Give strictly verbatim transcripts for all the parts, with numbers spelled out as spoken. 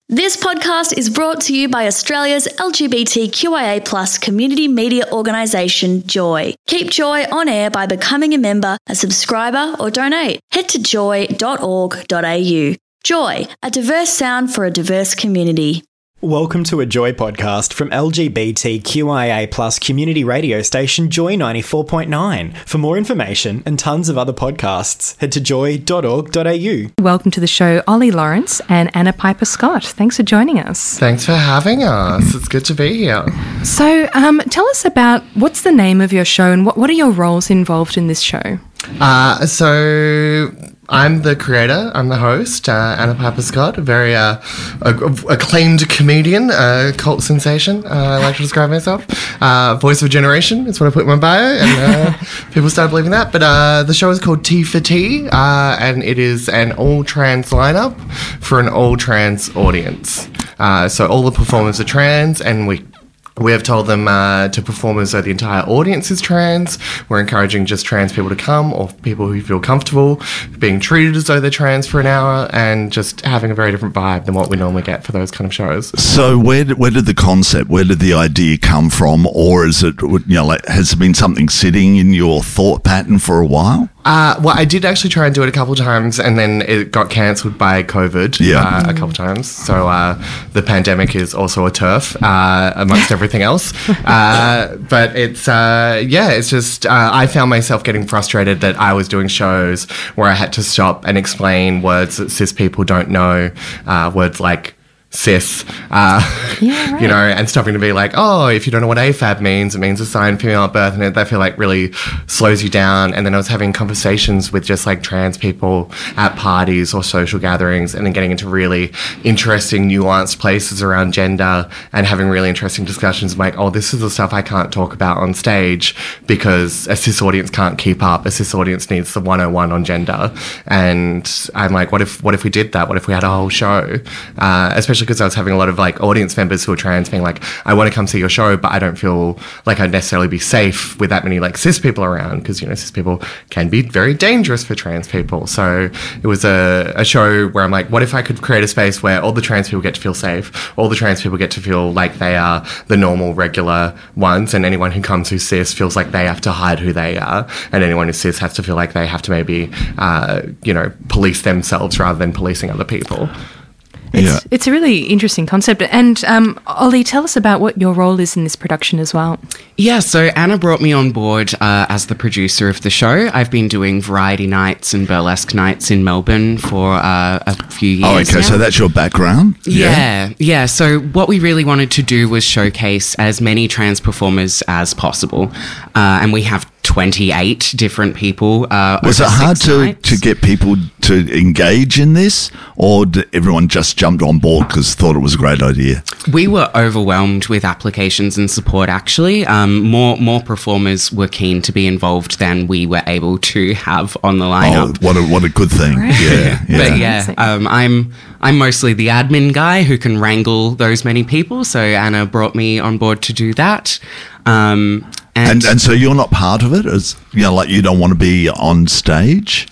This podcast is brought to you by Australia's L G B T Q I A plus community media organisation, Joy. Keep Joy on air by becoming a member, a subscriber or donate. Head to joy dot org dot a u. Joy, a diverse sound for a diverse community. Welcome to a Joy podcast from L G B T Q I A plus community radio station Joy ninety-four point nine. For more information and tons of other podcasts, head to joy dot org dot a u. Welcome to the show, Ollie Lawrence and Anna Piper-Scott. Thanks for joining us. Thanks for having us. It's good to be here. So um, tell us about what's the name of your show and what, what are your roles involved in this show? Uh, so I'm the creator, I'm the host, uh, Anna Piper-Scott, a very uh, acclaimed comedian, uh, cult sensation, uh, I like to describe myself. Uh, voice of a generation is what I put in my bio, and uh, people started believing that. But uh, the show is called T for T, uh, and it is an all-trans lineup for an all-trans audience. Uh, so all the performers are trans, and we We have told them uh, to perform as though the entire audience is trans. We're encouraging just trans people to come, or people who feel comfortable being treated as though they're trans for an hour, and just having a very different vibe than what we normally get for those kind of shows. So where did, where did the concept, where did the idea come from, or is it, you know, like, has it been something sitting in your thought pattern for a while? Uh, well, I did actually try and do it a couple of times, and then it got cancelled by COVID yeah. uh, a couple of times. So uh, the pandemic is also a turf uh, amongst everything else. Uh, but it's, uh, yeah, it's just, uh, I found myself getting frustrated that I was doing shows where I had to stop and explain words that cis people don't know, uh, words like cis, uh, yeah, right. you know, and stopping to be like, oh, if you don't know what A F A B means, it means assigned female at birth, and it, I feel like really slows you down. And then I was having conversations with just like trans people at parties or social gatherings, and then getting into really interesting, nuanced places around gender, and having really interesting discussions like, oh, this is the stuff I can't talk about on stage because a cis audience can't keep up. A cis audience needs the one oh one on gender. And I'm like, what if, what if we did that? What if we had a whole show? Uh, especially because I was having a lot of like audience members who are trans being like, I want to come see your show, but I don't feel like I'd necessarily be safe with that many like cis people around, because, you know, cis people can be very dangerous for trans people. So it was a, a show where I'm like, what if I could create a space where all the trans people get to feel safe, all the trans people get to feel like they are the normal, regular ones, and anyone who comes who's cis feels like they have to hide who they are, and anyone who's cis has to feel like they have to maybe, uh, you know, police themselves rather than policing other people. It's, yeah. it's a really interesting concept. And um, Ollie, tell us about what your role is in this production as well. Yeah, so Anna brought me on board uh, as the producer of the show. I've been doing variety nights and burlesque nights in Melbourne for uh, a few years Oh, okay, now. So that's your background? Yeah, yeah. So what we really wanted to do was showcase as many trans performers as possible. Uh, and we have twenty-eight different people. Uh, Was over it hard six to, nights. to get people to engage in this, or did everyone just jumped on board because thought it was a great idea? We were overwhelmed with applications and support, actually. Um, more more performers were keen to be involved than we were able to have on the lineup. Oh, what a, what a good thing. Right. Yeah, yeah. But yeah, um, I'm I'm mostly the admin guy who can wrangle those many people. So Anna brought me on board to do that. Um, and, And, and so you're not part of it, as you know, like you don't want to be on stage?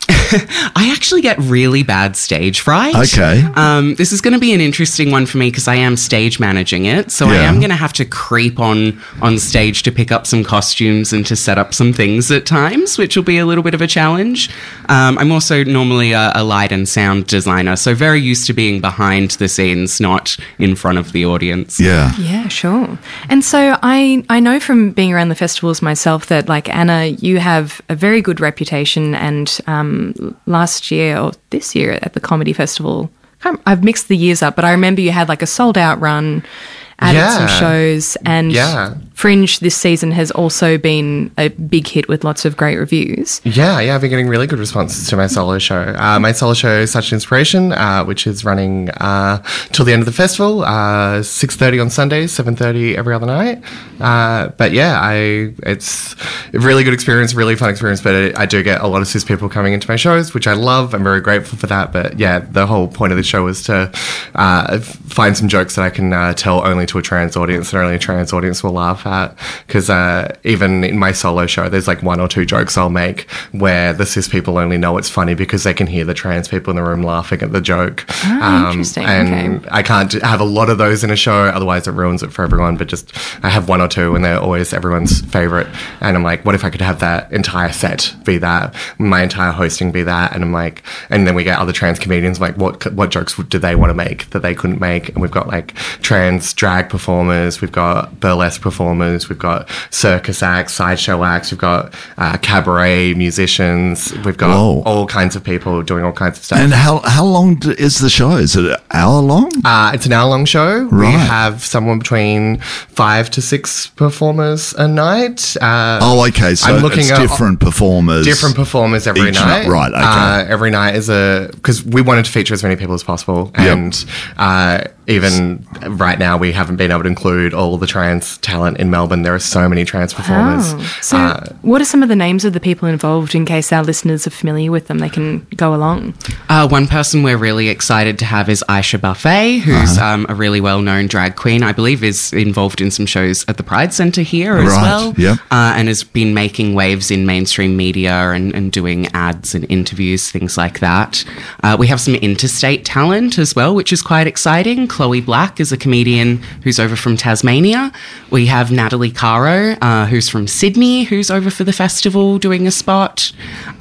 I actually get really bad stage fright. Okay. Um, this is going to be an interesting one for me because I am stage managing it. So I Yeah. am going to have to creep on on stage to pick up some costumes and to set up some things at times, which will be a little bit of a challenge. Um, I'm also normally a, a light and sound designer, so very used to being behind the scenes, not in front of the audience. Yeah. Yeah, sure. And so I, I know from being around the festivals myself that, like, Anna, you have a very good reputation, and um, last year or this year at the Comedy Festival, I've mixed the years up, but I remember you had like a sold out run, added Yeah. some shows, and Yeah. Fringe this season has also been a big hit with lots of great reviews. Yeah, yeah, I've been getting really good responses to my solo show. Uh, my solo show is Such an Inspiration, uh, which is running uh, till the end of the festival, uh, six thirty on Sundays, seven thirty every other night. Uh, but yeah, I it's a really good experience, really fun experience, but it, I do get a lot of cis people coming into my shows, which I love. I'm very grateful for that. But yeah, the whole point of the show was to uh, find some jokes that I can uh, tell only to a trans audience, and only a trans audience will laugh at, because uh, even in my solo show, there's like one or two jokes I'll make where the cis people only know it's funny because they can hear the trans people in the room laughing at the joke. Oh, um, interesting. and Okay. I can't have a lot of those in a show, otherwise it ruins it for everyone. But just I have one or two, and they're always everyone's favorite. And I'm like, what if I could have that entire set be that, my entire hosting be that? And I'm like, and then we get other trans comedians like, what what jokes do they want to make that they couldn't make? And we've got like trans drag performers, we've got burlesque performers, we've got circus acts, sideshow acts, we've got uh, cabaret musicians, we've got Whoa. all kinds of people doing all kinds of stuff. And how how long d- is the show? Is it an hour long? Uh, it's an hour-long show. We Right. have somewhere between five to six performers a night. Uh, Oh, okay. So I'm looking it's at- different performers. different performers every Each night. night, right, okay. Uh, every night is a... Because we wanted to feature as many people as possible. Yep. And uh, even right now, we haven't been able to include all the trans talent in Melbourne. There are so many trans performers. Oh. So, Uh, what are some of the names of the people involved in case our listeners are familiar with them? They can go along. Uh, one person we're really excited to have is Aisha Buffet, who's um, a really well-known drag queen. I believe is involved in some shows at the Pride Centre here as Right, well. yep. Uh, and has been making waves in mainstream media and, and doing ads and interviews, things like that. Uh, we have some interstate talent as well, which is quite exciting. Chloe Black is a comedian who's over from Tasmania. We have Natalie Caro, uh, who's from Sydney, who's over for the festival doing a spot.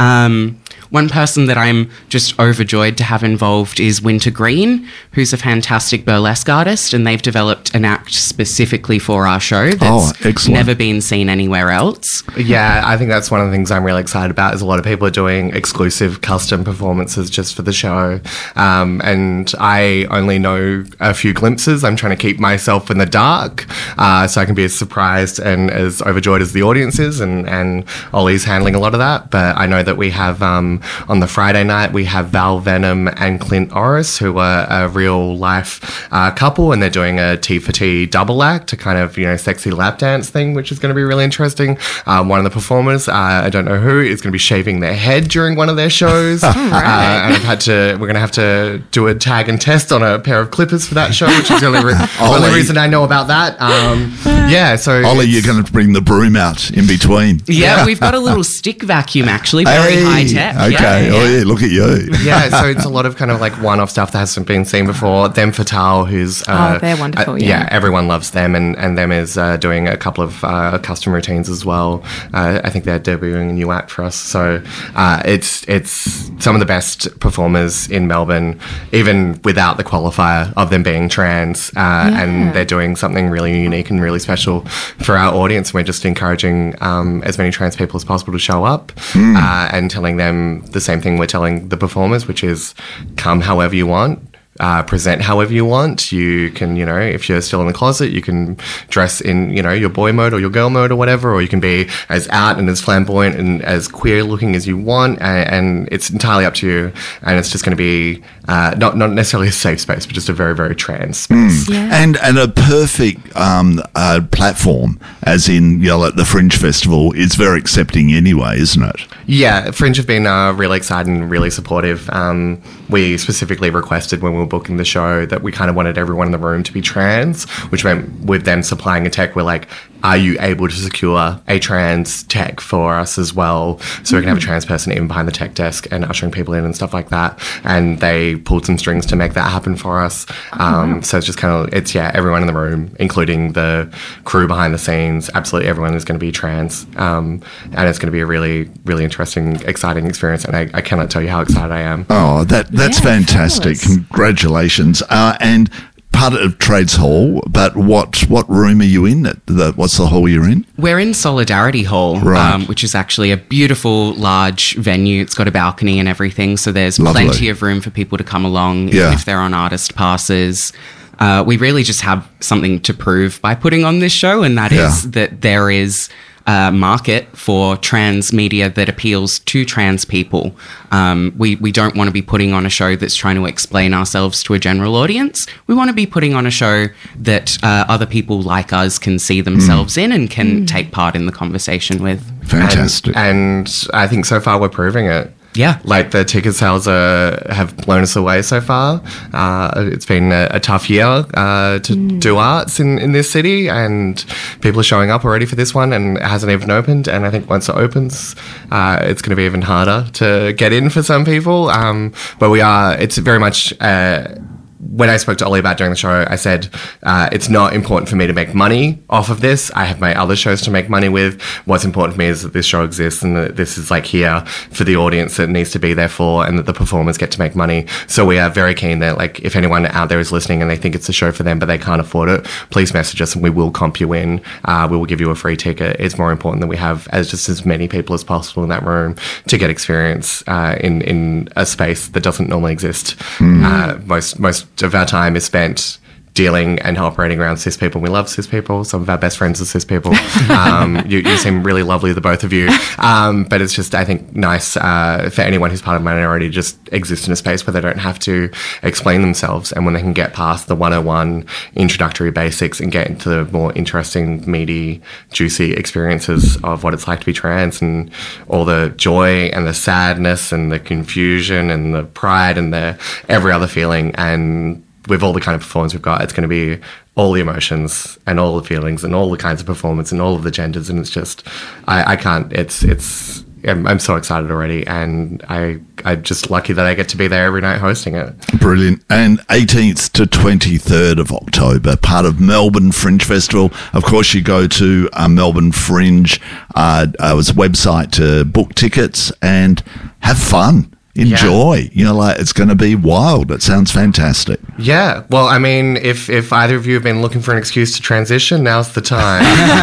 Um, One person that I'm just overjoyed to have involved is Winter Green, who's a fantastic burlesque artist, and they've developed an act specifically for our show that's Oh, excellent. never been seen anywhere else. Yeah, I think that's one of the things I'm really excited about is a lot of people are doing exclusive custom performances just for the show. Um, and I only know a few glimpses. I'm trying to keep myself in the dark uh, so I can be as surprised and as overjoyed as the audience is. And, and Ollie's handling a lot of that. But I know that we have, um, on the Friday night, we have Val Venom and Clint Orris, who are a real life uh, couple, and they're doing a T for T double act, a kind of, you know, sexy lap dance thing, which is going to be really interesting. Um, one of the performers, uh, I don't know who, is going to be shaving their head during one of their shows. uh, and I've had to, we're going to have to do a tag and test on a pair of clippers for that show, which is the only, re- the only Ollie. reason I know about that. Um, yeah, so. Ollie, it's- you're going to bring the broom out in between. Yeah, we've got a little stick vacuum, actually, very Hey, high tech. Okay. Yeah, Oh, yeah. yeah. Look at you. Yeah, so it's a lot of kind of like one-off stuff that hasn't been seen before. Them Fatale, who's uh, Oh, they're wonderful, uh, yeah. everyone loves them, and and them is uh, doing a couple of uh, custom routines as well. Uh, I think they're debuting a new act for us, so uh, it's it's some of the best performers in Melbourne, even without the qualifier of them being trans, uh, and they're doing something really unique and really special for our audience. We're just encouraging um, as many trans people as possible to show up uh, and telling them the same thing we're telling the performers, which is come however you want. Uh, present however you want. You can, you know, if you're still in the closet, you can dress in, you know, your boy mode or your girl mode or whatever, or you can be as out and as flamboyant and as queer looking as you want, and, and it's entirely up to you. And it's just going to be uh, not not necessarily a safe space, but just a very very trans space. Yeah. And and a perfect um, uh, platform, as in, you know, like the Fringe Festival, is very accepting anyway, isn't it? Yeah, Fringe have been uh, really excited and really supportive. Um, we specifically requested when we were booking the show that we kind of wanted everyone in the room to be trans, which meant with them supplying a tech, we're like, are you able to secure a trans tech for us as well? So we can have a trans person even behind the tech desk and ushering people in and stuff like that. And they pulled some strings to make that happen for us. Um, so it's just kind of, it's, yeah, everyone in the room, including the crew behind the scenes, absolutely everyone is going to be trans. Um, and it's going to be a really, really interesting, exciting experience. And I, I cannot tell you how excited I am. Oh, that that's Yeah, fantastic. fabulous. Congratulations. Uh, and part of Trades Hall, but what what room are you in? At the, what's the hall you're in? We're in Solidarity Hall, Right. um, which is actually a beautiful, large venue. It's got a balcony and everything, so there's Lovely. plenty of room for people to come along, Yeah. even if they're on artist passes. Uh, we really just have something to prove by putting on this show, and that is Yeah. that there is a market for trans media that appeals to trans people. Um, we, we don't want to be putting on a show that's trying to explain ourselves to a general audience. We want to be putting on a show that uh, other people like us can see themselves in and can take part in the conversation with. Fantastic. And, and I think so far we're proving it. Yeah. Like the ticket sales are, have blown us away so far. Uh, it's been a, a tough year uh, to mm. do arts in, in this city, and people are showing up already for this one, and it hasn't even opened. And I think once it opens, uh, it's going to be even harder to get in for some people. Um, but we are, it's very much... Uh, when I spoke to Ollie about doing the show, I said, uh, it's not important for me to make money off of this. I have my other shows to make money with. What's important for me is that this show exists and that this is like here for the audience that it needs to be there for, and that the performers get to make money. So we are very keen that, like, if anyone out there is listening and they think it's a show for them, but they can't afford it, please message us and we will comp you in. Uh, we will give you a free ticket. It's more important that we have as just as many people as possible in that room to get experience uh, in, in a space that doesn't normally exist. Mm. Uh, most, most, of our time is spent dealing and operating around cis people. We love cis people. Some of our best friends are cis people. Um, you, you seem really lovely, the both of you. Um, but it's just, I think, nice uh, for anyone who's part of a minority to just exist in a space where they don't have to explain themselves, and when they can get past the one oh one introductory basics and get into the more interesting, meaty, juicy experiences of what it's like to be trans, and all the joy and the sadness and the confusion and the pride and the every other feeling. And with all the kind of performance we've got, it's going to be all the emotions and all the feelings and all the kinds of performance and all of the genders. And it's just, I, I can't, it's, it's, I'm, I'm so excited already. And I, I'm just lucky that I get to be there every night hosting it. Brilliant. And eighteenth to twenty-third of October, part of Melbourne Fringe Festival. Of course, you go to uh, Melbourne Fringe, uh, uh, website to book tickets and have fun. Enjoy. Yeah. You know, like, it's going to be wild. It sounds fantastic. Yeah. Well, I mean, if, if either of you have been looking for an excuse to transition, now's the time.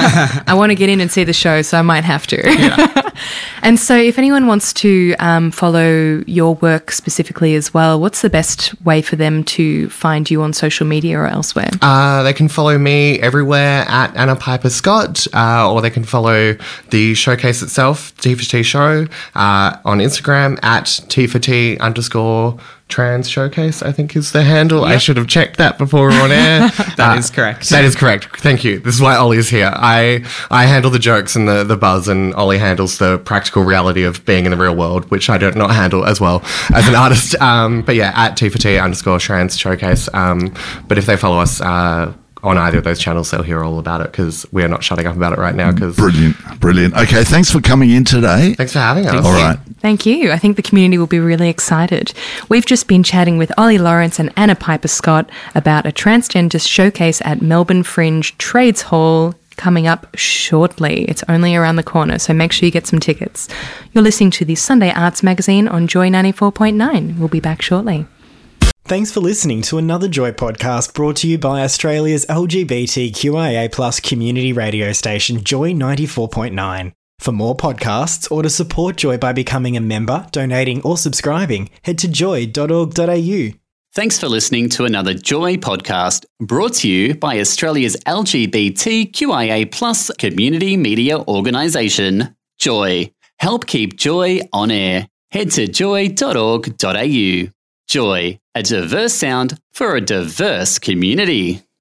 I want to get in and see the show, so I might have to. Yeah. And so if anyone wants to um, follow your work specifically as well, what's the best way for them to find you on social media or elsewhere? Uh, they can follow me everywhere at Anna Piper Scott, uh, or they can follow the showcase itself, T for T Show, uh, on Instagram at T for T underscore trans showcase, I think is the handle. Yep. I should have checked that before we were on air. That uh, is correct. That is correct. Thank you. This is why Ollie's here. I I handle the jokes and the, the buzz, and Ollie handles the practical reality of being in the real world, which I don't not handle as well as an artist. Um, but yeah, at T for T underscore trans showcase. Um, but if they follow us, uh, on either of those channels, they'll hear all about it, because we are not shutting up about it right now. Cause Brilliant. Brilliant. Okay, thanks for coming in today. Thanks for having us. Thank all you. right. Thank you. I think the community will be really excited. We've just been chatting with Ollie Lawrence and Anna Piper Scott about a transgender showcase at Melbourne Fringe Trades Hall coming up shortly. It's only around the corner, so make sure you get some tickets. You're listening to the Sunday Arts Magazine on Joy ninety-four point nine. We'll be back shortly. Thanks for listening to another Joy podcast brought to you by Australia's L G B T Q I A plus community radio station, Joy ninety-four point nine. For more podcasts or to support Joy by becoming a member, donating or subscribing, head to joy dot org dot a u. Thanks for listening to another Joy podcast brought to you by Australia's L G B T Q I A plus community media organisation, Joy. Help keep Joy on air. Head to joy dot org dot a u. Joy, a diverse sound for a diverse community.